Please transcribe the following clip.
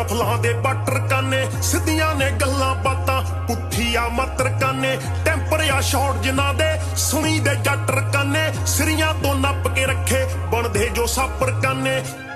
ਰਫਲਾਂ ਦੇ ਬਟਰ ਕਾਨੇ ਸਿੱਧੀਆਂ ਨੇ ਗੱਲਾਂ ਬਾਤਾਂ ਪੁੱਠੀਆਂ ਮਾਤਰ ਕਾਨੇ ਟੈਂਪਰ ਆ ਸ਼ਾਟ ਜਿਨ੍ਹਾਂ ਦੇ ਸੁਣੀ ਦੇ ਜੱਟ ਰਕਾਨੇ ਸਿਰੀਆਂ ਤੋਂ ਨੱਪ ਕੇ ਰੱਖੇ ਬਣਦੇ ਜੋ ਸਾਪਰ ਕਾਨੇ